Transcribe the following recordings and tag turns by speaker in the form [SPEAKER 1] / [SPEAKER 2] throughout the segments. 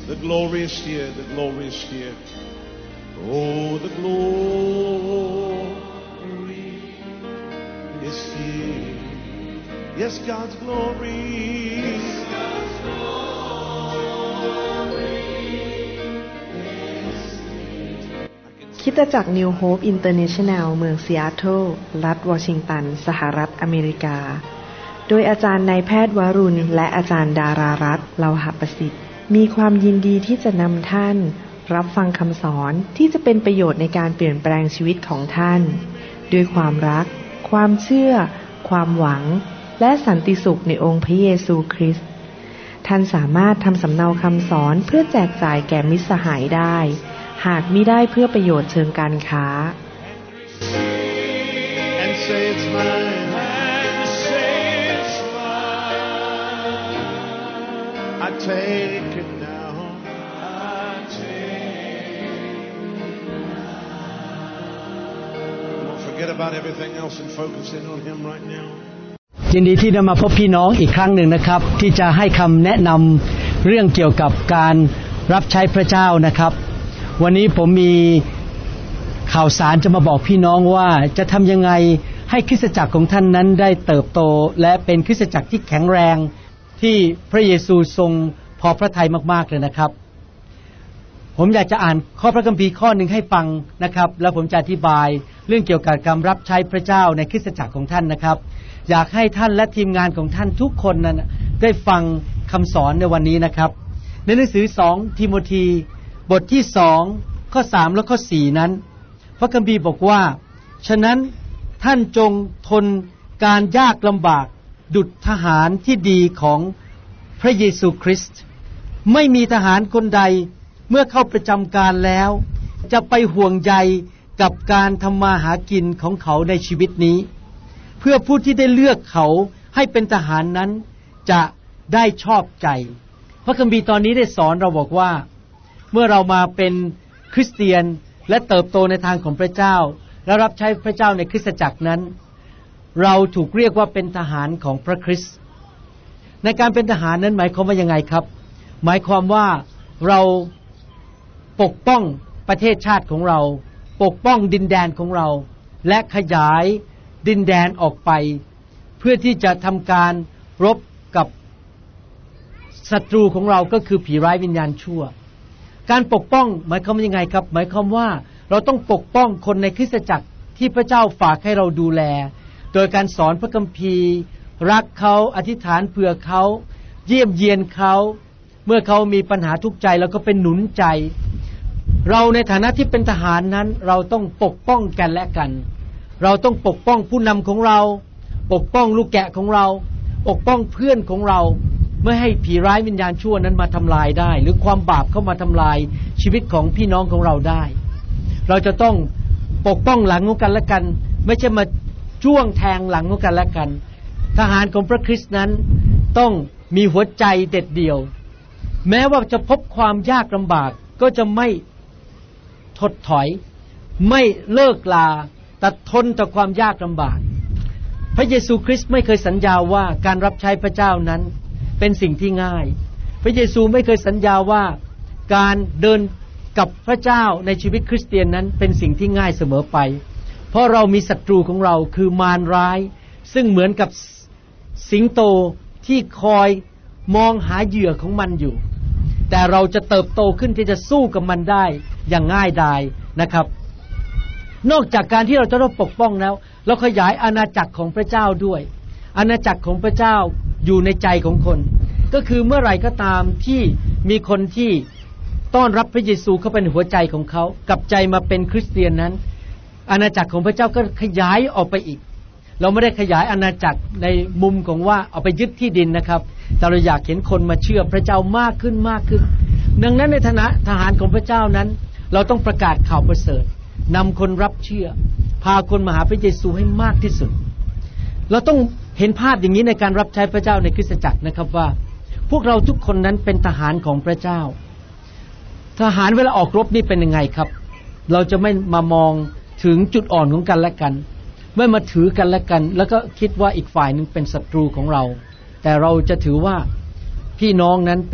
[SPEAKER 1] The glory is here. The glory is here. Oh, the glory is here. Yes, God's glory. Yes, God's glory is here.
[SPEAKER 2] คริสตจักร New Hope International เมืองซีแอตเทิลรัฐวอชิงตันสหรัฐอเมริกาโดยอาจารย์นายแพทย์วรุณและอาจารย์ดารารัตน์เลาหประสิทธิ์มีความยินดีที่จะนำท่านรับฟังคำสอนที่จะเป็นประโยชน์ในการเปลี่ยนแปลงชีวิตของท่านด้วยความรักความเชื่อความหวังและสันติสุขในองค์พระเยซูคริสต์ท่านสามารถทำสำเนาคำสอนเพื่อแจกจ่ายแก่มิตรสหายได้หากมิได้เพื่อประโยชน์เชิงการค้า
[SPEAKER 1] And say it's mine. And say it's mine. I take it now. I take it now. Don't forget about everything else and focus in on Him right now.
[SPEAKER 3] ยินดีที่ได้มาพบพี่น้องอีกครั้งหนึ่งนะครับที่จะให้คำแนะนำเรื่องเกี่ยวกับการรับใช้พระเจ้านะครับวันนี้ผมมีข่าวสารจะมาบอกพี่น้องว่าจะทำยังไงให้คริสตจักรของท่านนั้นได้เติบโตและเป็นคริสตจักรที่แข็งแรงที่พระเยซูทรงพอพระทัยมากๆเลยนะครับผมอยากจะอ่านข้อพระคัมภีร์ข้อหนึ่งให้ฟังนะครับแล้วผมจะอธิบายเรื่องเกี่ยวกับการรับใช้พระเจ้าในคริสตจักรของท่านนะครับอยากให้ท่านและทีมงานของท่านทุกคนนั้นได้ฟังคำสอนในวันนี้นะครับในหนังสือ2ทิโมธีบทที่2ข้อ3และข้อ4นั้นพระคัมภีร์บอกว่าฉะนั้นท่านจงทนการยากลำบากดุจทหารที่ดีของพระเยซูคริสต์ไม่มีทหารคนใดเมื่อเข้าประจำการแล้วจะไปห่วงใยกับการทำมาหากินของเขาในชีวิตนี้เพื่อผู้ที่ได้เลือกเขาให้เป็นทหารนั้นจะได้ชอบใจพระคัมภีร์ตอนนี้ได้สอนเราบอกว่าเมื่อเรามาเป็นคริสเตียนและเติบโตในทางของพระเจ้าและรับใช้พระเจ้าในคริสตจักรนั้นเราถูกเรียกว่าเป็นทหารของพระคริสต์ในการเป็นทหารนั้นหมายความว่ายังไงครับหมายความว่าเราปกป้องประเทศชาติของเราปกป้องดินแดนของเราและขยายดินแดนออกไปเพื่อที่จะทำการรบกับศัตรูของเราก็คือผีร้ายวิญญาณชั่วการปกป้องหมายความว่ายังไงครับหมายความว่าเราต้องปกป้องคนในคริสตจักรที่พระเจ้าฝากให้เราดูแลโดยการสอนพระคัมภีร์รักเขาอธิษฐานเผื่อเขาเยี่ยมเยียนเขาเมื่อเขามีปัญหาทุกข์ใจเราก็เป็นหนุนใจเราในฐานะที่เป็นทหารนั้นเราต้องปกป้องกันและกันเราต้องปกป้องผู้นำของเราปกป้องลูกแกะของเราปกป้องเพื่อนของเราไม่ให้ผีร้ายวิญญาณชั่วนั้นมาทำลายได้หรือความบาปเข้ามาทำลายชีวิตของพี่น้องของเราได้เราจะต้องปกป้องหลังของกันและกันไม่ใช่มาจ้วงแทงหลังของกันและกันทหารของพระคริสต์นั้นต้องมีหัวใจเด็ดเดี่ยวแม้ว่าจะพบความยากลำบากก็จะไม่ถดถอยไม่เลิกลาแต่ทนต่อความยากลำบากพระเยซูคริสต์ไม่เคยสัญญาว่าการรับใช้พระเจ้านั้นเป็นสิ่งที่ง่ายพระเยซูไม่เคยสัญญาว่าการเดินกับพระเจ้าในชีวิตคริสเตียนนั้นเป็นสิ่งที่ง่ายเสมอไปเพราะเรามีศัตรูของเราคือมารร้ายซึ่งเหมือนกับสิงโตที่คอยมองหาเหยื่อของมันอยู่แต่เราจะเติบโตขึ้นที่จะสู้กับมันได้อย่างง่ายดายนะครับนอกจากการที่เราจะต้องปกป้องแล้วเราขยายอาณาจักรของพระเจ้าด้วยอาณาจักรของพระเจ้าอยู่ในใจของคนก็คือเมื่อไหร่ก็ตามที่มีคนที่ต้อนรับพระเยซูเข้าไปในหัวใจของเขากลับใจมาเป็นคริสเตียนนั้นอาณาจักรของพระเจ้าก็ขยายออกไปอีกเราไม่ได้ขยายอาณาจักรในมุมของว่าเอาไปยึดที่ดินนะครับแต่เราอยากเห็นคนมาเชื่อพระเจ้ามากขึ้นมากขึ้นดังนั้นในฐานะทหารของพระเจ้านั้นเราต้องประกาศข่าวประเสริฐนำคนรับเชื่อพาคนมาหาพระเยซูให้มากที่สุดเราต้องเห็นภาพอย่างนี้ในการรับใช้พระเจ้าในคริสตจักรนะครับว่าพวกเราทุกคนนั้นเป็นทหารของพระเจ้าทหารเวลาออกรบนี่เป็นยังไงครับเราจะไม่มามองถึงจุดอ่อนของกันและกันไม่มาถือกันและกันแล้วก็คิดว่าอีกฝ่ายนึงเป็นศัตรูของเราแต่เราจะถือว่าพี่น้องนั้นเป็น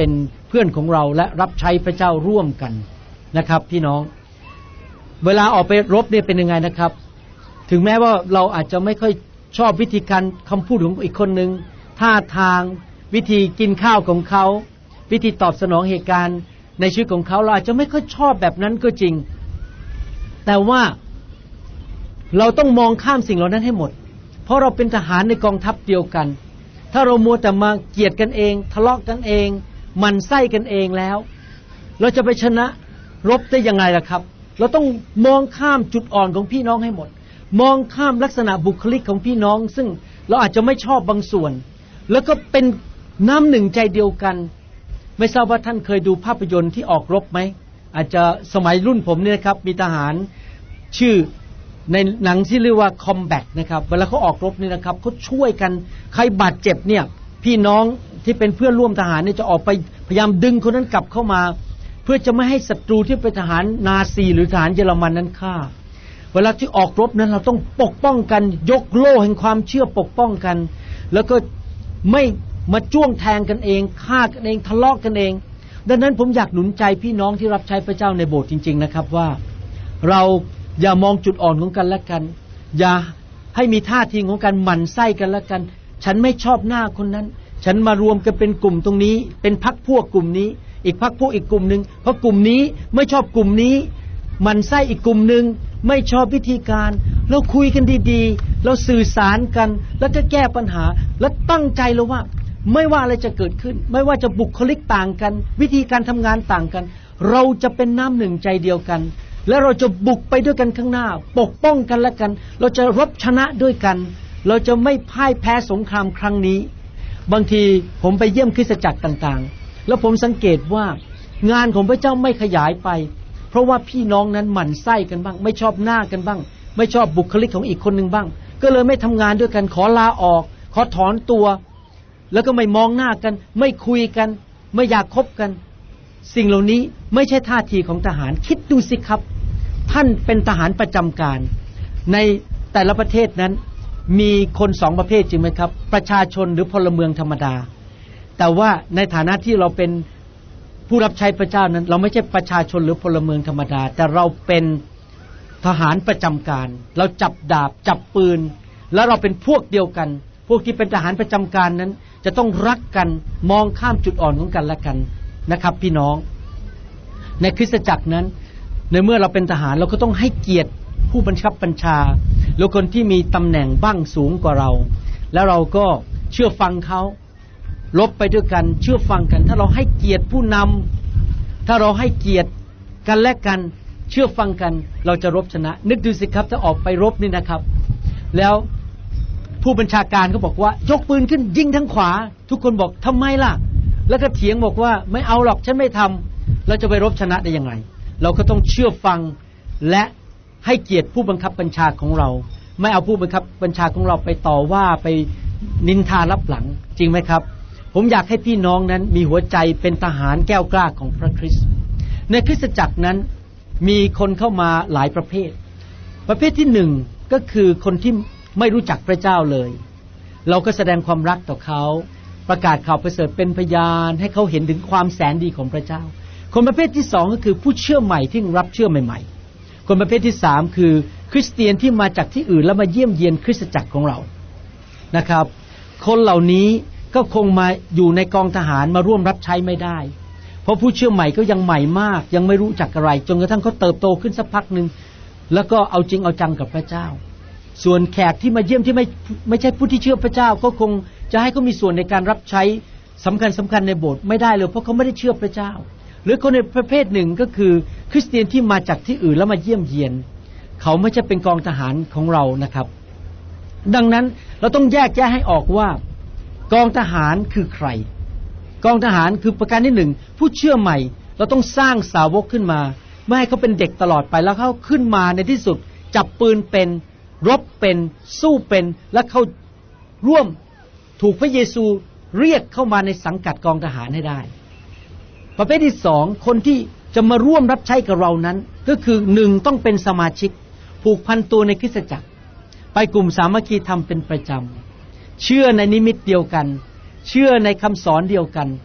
[SPEAKER 3] เพื่อนของเราและรับใช้พระเจ้าร่วมกันนะครับพี่น้องเวลาออกไปรบเนี่ยเป็นยังไงนะครับถึงแม้ว่าเราอาจจะไม่ค่อยชอบวิธีการคำพูดของอีกคนนึงท่าทางวิธีกินข้าวของเขาวิธีตอบสนองเหตุการณ์ในชีวิตของเขาเราอาจจะไม่ค่อยชอบแบบนั้นก็จริงแต่ว่าเราต้องมองข้ามสิ่งเหล่านั้นให้หมดเพราะเราเป็นทหารในกองทัพเดียวกันถ้าเรามัวแต่มาเกลียดกันเองทะเลาะกันเองหมั่นไส้กันเองแล้วเราจะไปชนะรบได้ยังไงล่ะครับเราต้องมองข้ามจุดอ่อนของพี่น้องให้หมดมองข้ามลักษณะบุคลิกของพี่น้องซึ่งเราอาจจะไม่ชอบบางส่วนแล้วก็เป็นน้ำหนึ่งใจเดียวกันไม่ทราบว่าท่านเคยดูภาพยนตร์ที่ออกรบไหมอาจจะสมัยรุ่นผมเนี่ยครับมีทหารชื่อในหนังที่เรียกว่า Combat นะครับเวลาเขาออกรบนี่นะครับเขาช่วยกันใครบาดเจ็บเนี่ยพี่น้องที่เป็นเพื่อนร่วมทหารเนี่ยจะออกไปพยายามดึงคนนั้นกลับเข้ามาเพื่อจะไม่ให้ศัตรูที่เป็นทหารนาซีหรือทหารเยอรมันนั้นฆ่าเวลาที่ออกรบนั้นเราต้องปกป้องกันยกโล่แห่งความเชื่อปกป้องกันแล้วก็ไม่มาจ้วงแทงกันเองฆ่ากันเองทะเลาะกันเองดังนั้นผมอยากหนุนใจพี่น้องที่รับใช้พระเจ้าในโบสถ์จริงๆนะครับว่าเราอย่ามองจุดอ่อนของกันและกันอย่าให้มีท่าทีของการหมั่นไส้กันและกันฉันไม่ชอบหน้าคนนั้นฉันมารวมกันเป็นกลุ่มตรงนี้เป็นพรรคพวกกลุ่มนี้อีกพรรคพวกอีกกลุ่มนึงเพราะกลุ่มนี้ไม่ชอบกลุ่มนี้หมั่นไส้อีกกลุ่มนึงไม่ชอบวิธีการเราคุยกันดีๆเราสื่อสารกันแล้วก็แก้ปัญหาและตั้งใจเลยว่าไม่ว่าอะไรจะเกิดขึ้นไม่ว่าจะบุคลิกต่างกันวิธีการทำงานต่างกันเราจะเป็นน้ำหนึ่งใจเดียวกันและเราจะบุกไปด้วยกันข้างหน้าปกป้องกันและกันเราจะรบชนะด้วยกันเราจะไม่พ่ายแพ้สงครามครั้งนี้บางทีผมไปเยี่ยมคริสตจักรต่างๆแล้วผมสังเกตว่างานของพระเจ้าไม่ขยายไปเพราะว่าพี่น้องนั้นหมั่นไส้กันบ้างไม่ชอบหน้ากันบ้างไม่ชอบบุคลิกของอีกคนนึงบ้างก็เลยไม่ทำงานด้วยกันขอลาออกขอถอนตัวแล้วก็ไม่มองหน้ากันไม่คุยกันไม่อยากคบกันสิ่งเหล่านี้ไม่ใช่ท่าทีของทหารคิดดูสิครับท่านเป็นทหารประจำการในแต่ละประเทศนั้นมีคนสองประเภทจริงไหมครับประชาชนหรือพลเมืองธรรมดาแต่ว่าในฐานะที่เราเป็นผู้รับใช้พระเจ้านั้นเราไม่ใช่ประชาชนหรือพลเมืองธรรมดาแต่เราเป็นทหารประจำการเราจับดาบจับปืนแล้วเราเป็นพวกเดียวกันพวกที่เป็นทหารประจำการนั้นจะต้องรักกันมองข้ามจุดอ่อนของกันและกันนะครับพี่น้องในคริสตจักรนั้นในเมื่อเราเป็นทหารเราก็ต้องให้เกียรติผู้บังคับบัญชาหรือคนที่มีตำแหน่งบ้างสูงกว่าเราแล้วเราก็เชื่อฟังเขารบไปด้วยกันเชื่อฟังกันถ้าเราให้เกียรติผู้นำถ้าเราให้เกียรติกันและกันเชื่อฟังกันเราจะรบชนะนึกดูสิครับถ้าออกไปรบนี่นะครับแล้วผู้บัญชาการเขาบอกว่ายกปืนขึ้นยิงทางขวาทุกคนบอกทำไมล่ะแล้วก็เถียงบอกว่าไม่เอาหรอกฉันไม่ทำเราจะไปรบชนะได้ยังไงเราก็ต้องเชื่อฟังและให้เกียรติผู้บังคับบัญชาของเราไม่เอาผู้บังคับบัญชาของเราไปต่อว่าไปนินทารับหลังจริงไหมครับผมอยากให้พี่น้องนั้นมีหัวใจเป็นทหารแก้วกล้าของพระคริสต์ในคริสตจักรนั้นมีคนเข้ามาหลายประเภทประเภทที่หนึ่งก็คือคนที่ไม่รู้จักพระเจ้าเลยเราก็แสดงความรักต่อเขาประกาศข่าวประเสริฐเป็นพยานให้เขาเห็นถึงความแสนดีของพระเจ้าคนประเภทที่สองก็คือผู้เชื่อใหม่ที่รับเชื่อใหม่ๆคนประเภทที่สามคือคริสเตียนที่มาจากที่อื่นแล้วมาเยี่ยมเยียนคริสตจักรของเรานะครับคนเหล่านี้ก็คงมาอยู่ในกองทหารมาร่วมรับใช้ไม่ได้เพราะผู้เชื่อใหม่ก็ยังใหม่มากยังไม่รู้จักอะไรจนกระทั่งเขาเติบโตขึ้นสักพักนึงแล้วก็เอาจริงเอาจังกับพระเจ้าส่วนแขกที่มาเยี่ยมที่ไม่ใช่ผู้ที่เชื่อพระเจ้าก็คงจะให้เขามีส่วนในการรับใช้สำคัญในโบสถ์ไม่ได้เลยเพราะเขาไม่ได้เชื่อพระเจ้าหรือคนในประเภทหนึ่งก็คือคริสเตียนที่มาจากที่อื่นแล้วมาเยี่ยมเยียนเขาไม่ใช่เป็นกองทหารของเรานะครับดังนั้นเราต้องแยกแยะให้ออกว่ากองทหารคือใครกองทหารคือประการที่หนึ่งผู้เชื่อใหม่เราต้องสร้างสาวกขึ้นมาไม่ให้เขาเป็นเด็กตลอดไปแล้วเขาขึ้นมาในที่สุดจับปืนเป็นรบเป็นสู้เป็นและเขาร่วมถูกพระเยซูเรียกเข้ามาในสังกัดกองทหารให้ได้ประเภทที่สองคนที่จะมาร่วมรับใช้กับเรานั้นก็คือหนึ่งต้องเป็นสมาชิกผูกพันตัวในคริสตจักรไปกลุ่มสามัคคีธรรมเป็นประจำเชื่อในนิมิตเดียวกันเชื่อในคำสอนเดียวกัน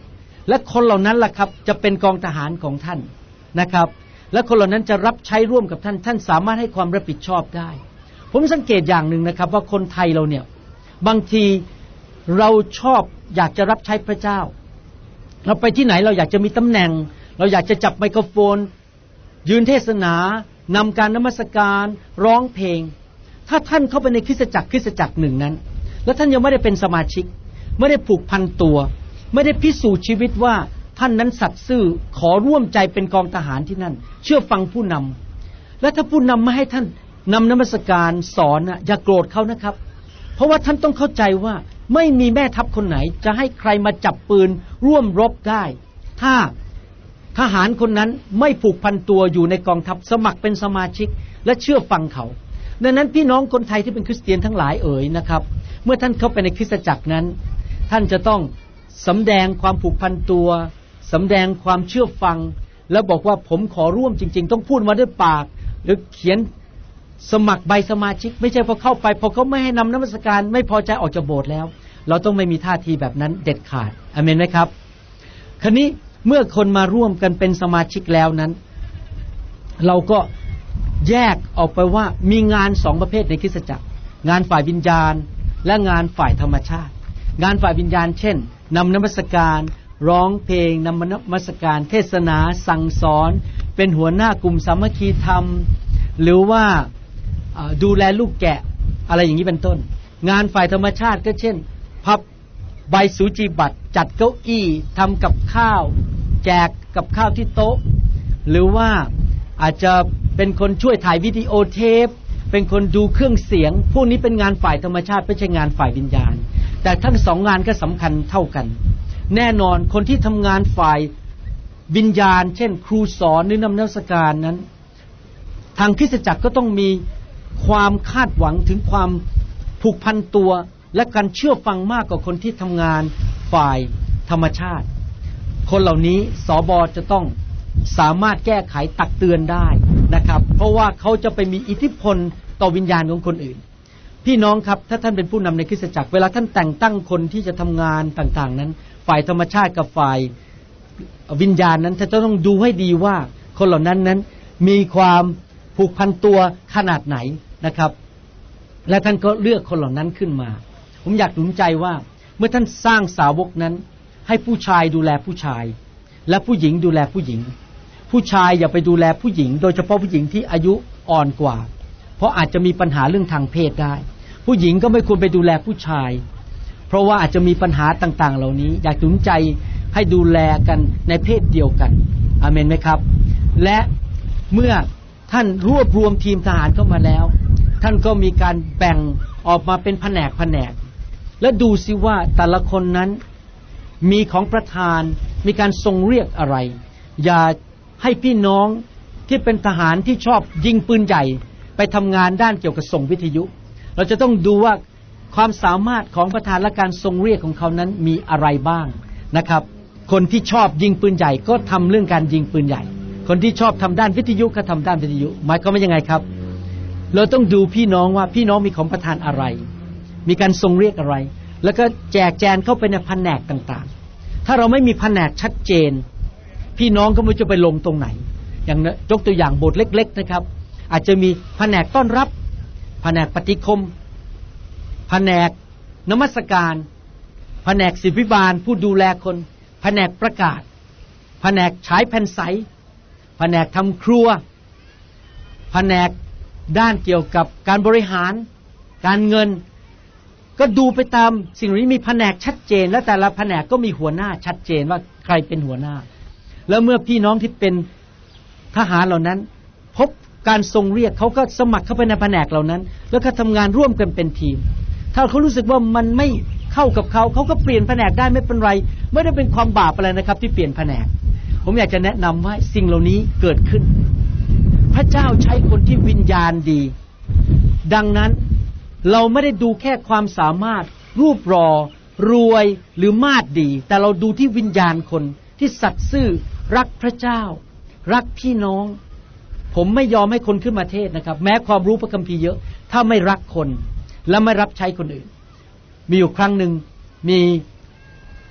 [SPEAKER 3] และคนเหล่านั้นล่ะครับจะเป็นกองทหารของท่านนะครับและคนเหล่านั้นจะรับใช้ร่วมกับท่านท่านสามารถให้ความรับผิดชอบได้ผมสังเกตอย่างหนึ่งนะครับว่าคนไทยเราเนี่ยบางทีเราชอบอยากจะรับใช้พระเจ้าเราไปที่ไหนเราอยากจะมีตำแหน่งเราอยากจะจับไมโครโฟนยืนเทศนานำการนมัสการร้องเพลงถ้าท่านเข้าไปในคริสตจักรหนึ่งนั้นแล้วท่านยังไม่ได้เป็นสมาชิกไม่ได้ผูกพันตัวไม่ได้พิสูจน์ชีวิตว่าท่านนั้นสัตย์ซื่อขอร่วมใจเป็นกองทหารที่นั่นเชื่อฟังผู้นำและถ้าผู้นำไม่ให้ท่านนำนมัสการสอนอย่าโกรธเขานะครับเพราะว่าท่านต้องเข้าใจว่าไม่มีแม่ทัพคนไหนจะให้ใครมาจับปืนร่วมรบได้ถ้าทหารคนนั้นไม่ผูกพันตัวอยู่ในกองทัพสมัครเป็นสมาชิกและเชื่อฟังเขาดังนั้นพี่น้องคนไทยที่เป็นคริสเตียนทั้งหลายนะครับเมื่อท่านเข้าไปในคริสตจักรนั้นท่านจะต้องสำแดงความผูกพันตัวสำแดงความเชื่อฟังแล้วบอกว่าผมขอร่วมจริงๆต้องพูดมาด้วยปากหรือเขียนสมัครใบสมาชิกไม่ใช่พอเข้าไปพอเขาไม่ให้นำนมัสการไม่พอใจออกจากโบสถ์แล้วเราต้องไม่มีท่าทีแบบนั้นเด็ดขาดอาเมนไหมครับคราวนี้เมื่อคนมาร่วมกันเป็นสมาชิกแล้วนั้นเราก็แยกออกไปว่ามีงาน2ประเภทในคริสตจักรงานฝ่ายวิญญาณและงานฝ่ายธรรมชาติงานฝ่ายวิญญาณเช่นนำนมัสการร้องเพลงนำนมัสการเทศนาสั่งสอนเป็นหัวหน้ากลุ่มสามัคคีธรรมหรือว่าดูแลลูกแกะอะไรอย่างนี้เป็นต้นงานฝ่ายธรรมชาติก็เช่นพับใบสูจิบัตรจัดเก้าอี้ทำกับข้าวแจกกับข้าวที่โต๊ะหรือว่าอาจจะเป็นคนช่วยถ่ายวิดีโอเทปเป็นคนดูเครื่องเสียงพวกนี้เป็นงานฝ่ายธรรมชาติไม่ใช่งานฝ่ายวิญญาณแต่ทั้ง2งานก็สำคัญเท่ากันแน่นอนคนที่ทำงานฝ่ายวิญญาณเช่นครูสอนหรือนำนมัสการนั้นทางคริสตจักรก็ต้องมีความคาดหวังถึงความผูกพันตัวและการเชื่อฟังมากกว่าคนที่ทำงานฝ่ายธรรมชาติคนเหล่านี้สบจะต้องสามารถแก้ไขตักเตือนได้นะครับเพราะว่าเขาจะไปมีอิทธิพลต่อวิญญาณของคนอื่นพี่น้องครับถ้าท่านเป็นผู้นำในคริสตจักรเวลาท่านแต่งตั้งคนที่จะทำงานต่างๆนั้นฝ่ายธรรมชาติกับฝ่ายวิญญาณนั้นท่านจะต้องดูให้ดีว่าคนเหล่านั้นมีความผูกพันตัวขนาดไหนนะครับและท่านก็เลือกคนเหล่านั้นขึ้นมาผมอยากหนุนใจว่าเมื่อท่านสร้างสาวกนั้นให้ผู้ชายดูแลผู้ชายและผู้หญิงดูแลผู้หญิงผู้ชายอย่าไปดูแลผู้หญิงโดยเฉพาะผู้หญิงที่อายุอ่อนกว่าเพราะอาจจะมีปัญหาเรื่องทางเพศได้ผู้หญิงก็ไม่ควรไปดูแลผู้ชายเพราะว่าอาจจะมีปัญหาต่างๆเหล่านี้อยากหนุนใจให้ดูแลกันในเพศเดียวกันอาเมนไหมครับและเมื่อท่านรวบรวมทีมทหารเข้ามาแล้วท่านก็มีการแบ่งออกมาเป็นแผนกและดูซิว่าแต่ละคนนั้นมีของประธานมีการทรงเรียกอะไรอย่าให้พี่น้องที่เป็นทหารที่ชอบยิงปืนใหญ่ไปทำงานด้านเกี่ยวกับส่งวิทยุเราจะต้องดูว่าความสามารถของประธานและการทรงเรียกของเขานั้นมีอะไรบ้างนะครับคนที่ชอบยิงปืนใหญ่ก็ทำเรื่องการยิงปืนใหญ่คนที่ชอบทำด้านวิทยุก็ทำด้านวิทยุหมายความว่ายังไงครับเราต้องดูพี่น้องว่าพี่น้องมีของประธานอะไรมีการทรงเรียกอะไรแล้วก็แจกแจงเข้าไปในแผนกต่างๆถ้าเราไม่มีแผนกชัดเจนพี่น้องก็ไม่รู้จะไปลงตรงไหนอย่างยกตัวอย่างโบสถ์เล็กๆนะครับอาจจะมีแผนกต้อนรับแผนกปฏิคมแผนกนมัสการแผนกศิษย์พิบาลผู้ดูแลคนแผนกประกาศแผนกฉายแผ่นใสแผนกทำครัวแผนกด้านเกี่ยวกับการบริหารการเงินก็ดูไปตามสิ่งนี้มีแผนกชัดเจนและแต่ละแผนกก็มีหัวหน้าชัดเจนว่าใครเป็นหัวหน้าแล้วเมื่อพี่น้องที่เป็นทหารเหล่านั้นพบการทรงเรียกเขาก็สมัครเข้าไปในแผนกเหล่านั้นแล้วก็ทำงานร่วมกันเป็นทีมถ้าเขารู้สึกว่ามันไม่เข้ากับเขาเขาก็เปลี่ยนแผนกได้ไม่เป็นไรไม่ได้เป็นความบาปอะไรนะครับที่เปลี่ยนแผนกผมอยากจะแนะนำว่าสิ่งเหล่านี้เกิดขึ้นพระเจ้าใช้คนที่วิญญาณดีดังนั้นเราไม่ได้ดูแค่ความสามารถรูปรอรวยหรือมาดดีแต่เราดูที่วิญญาณคนที่สัตย์ซื่อรักพระเจ้ารักพี่น้องผมไม่ยอมให้คนขึ้นมาเทศนะครับแม้ความรู้พระคัมภีร์เยอะถ้าไม่รักคนและไม่รับใช้คนอื่นมีอยู่ครั้งหนึ่งมี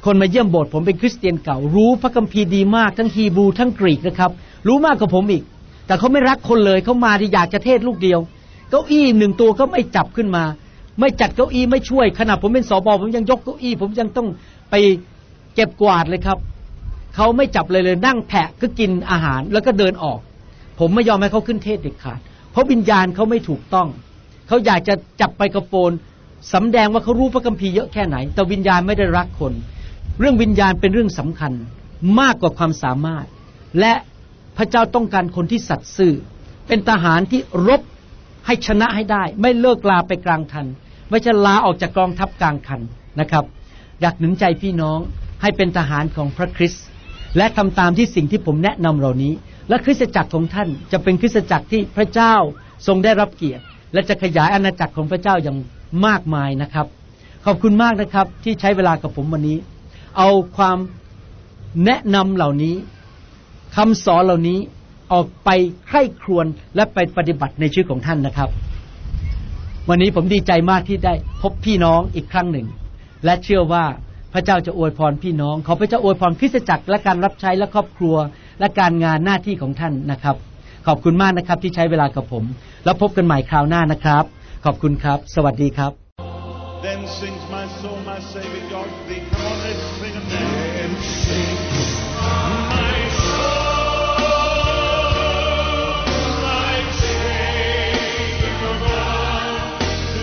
[SPEAKER 3] คนมาเยี่ยมโบสถ์ผมเป็นคริสเตียนเก่ารู้พระคัมภีร์ดีมากทั้งฮีบรูทั้งกรีกนะครับรู้มากกว่าผมอีกแต่เขาไม่รักคนเลยเขามาที่อยากจะเทศลูกเดียวเก้าอี้1ตัวก็ไม่จับขึ้นมาไม่จัดเก้าอี้ไม่ช่วยขณะผมเป็นสบผมยังยกเก้าอี้ผมยังต้องไปเก็บกวาดเลยครับเขาไม่จับเลยนั่งแผะก็กินอาหารแล้วก็เดินออกผมไม่ยอมให้เขาขึ้นเทศเด็ดขาดเพราะวิญญาณเขาไม่ถูกต้องเขาอยากจะจับไมโครโฟนสำแดงว่าเขารู้พระคัมภีร์เยอะแค่ไหนแต่วิญญาณไม่ได้รักคนเรื่องวิญญาณเป็นเรื่องสำคัญมากกว่าความสามารถและพระเจ้าต้องการคนที่สัตย์ซื่อเป็นทหารที่รบให้ชนะให้ได้ไม่เลิกลาไปกลางคันไม่ใช่ลาออกจากกองทัพกลางคันนะครับอยากหนุนใจพี่น้องให้เป็นทหารของพระคริสต์และทำตามที่สิ่งที่ผมแนะนำเหล่านี้และคริสตจักรของท่านจะเป็นคริสตจักรที่พระเจ้าทรงได้รับเกียรติและจะขยายอาณาจักรของพระเจ้าอย่างมากมายนะครับขอบคุณมากนะครับที่ใช้เวลากับผมวันนี้เอาความแนะนำเหล่านี้คำสอนเหล่านี้ออกไปใคร่ครวญและไปปฏิบัติในชีวิตของท่านนะครับวันนี้ผมดีใจมากที่ได้พบพี่น้องอีกครั้งหนึ่งและเชื่อว่าพระเจ้าจะอวยพรพี่น้องขอพระเจ้าอวยพรคริสตจักรและการรับใช้และครอบครัวและการงานหน้าที่ของท่านนะครับขอบคุณมากนะครับที่ใช้เวลากับผมแล้วพบกันใหม่คราวหน้านะครับขอบคุณครับสวัสดีครับ
[SPEAKER 1] Then sings my soul, my Savior God to thee. Come on, let's sing it now. Then sings my soul, my Savior God to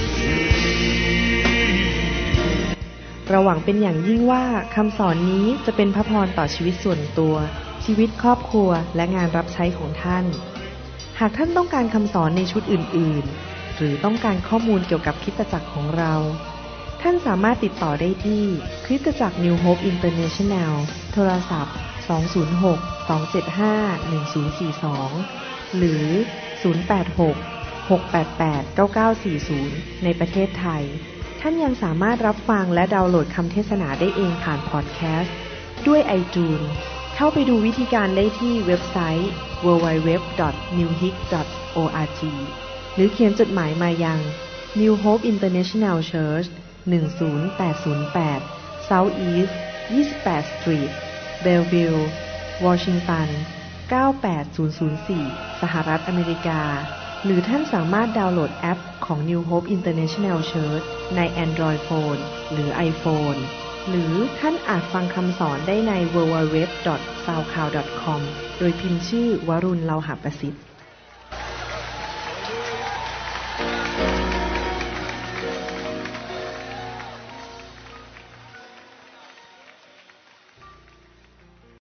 [SPEAKER 1] thee.
[SPEAKER 2] เราหวังเป็นอย่างยิ่งว่าคำสอนนี้จะเป็นพระพรต่อชีวิตส่วนตัวชีวิตครอบครัวและงานรับใช้ของท่านหากท่านต้องการคำสอนในชุดอื่นๆหรือต้องการข้อมูลเกี่ยวกับคริสตจักรของเราท่านสามารถติดต่อได้ที่คริสตจักร New Hope International โทรศัพท์206-275-1042หรือ086-688-9940ในประเทศไทยท่านยังสามารถรับฟังและดาวน์โหลดคำเทศนาได้เองผ่านพอดแคสต์ด้วย iTunes เข้าไปดูวิธีการได้ที่เว็บไซต์ www.newhope.org หรือเขียนจดหมายมายัง New Hope International Church 10808 South East 28th Street Bellevue Washington 98004 สหรัฐอเมริกาหรือท่านสามารถดาวน์โหลดแอปของ New Hope International Church ใน Android Phone หรือ iPhone หรือท่านอาจฟังคำสอนได้ใน www.soundcloud.com โดยพิมพ์ชื่อวรุณ เลาหะประสิทธิ์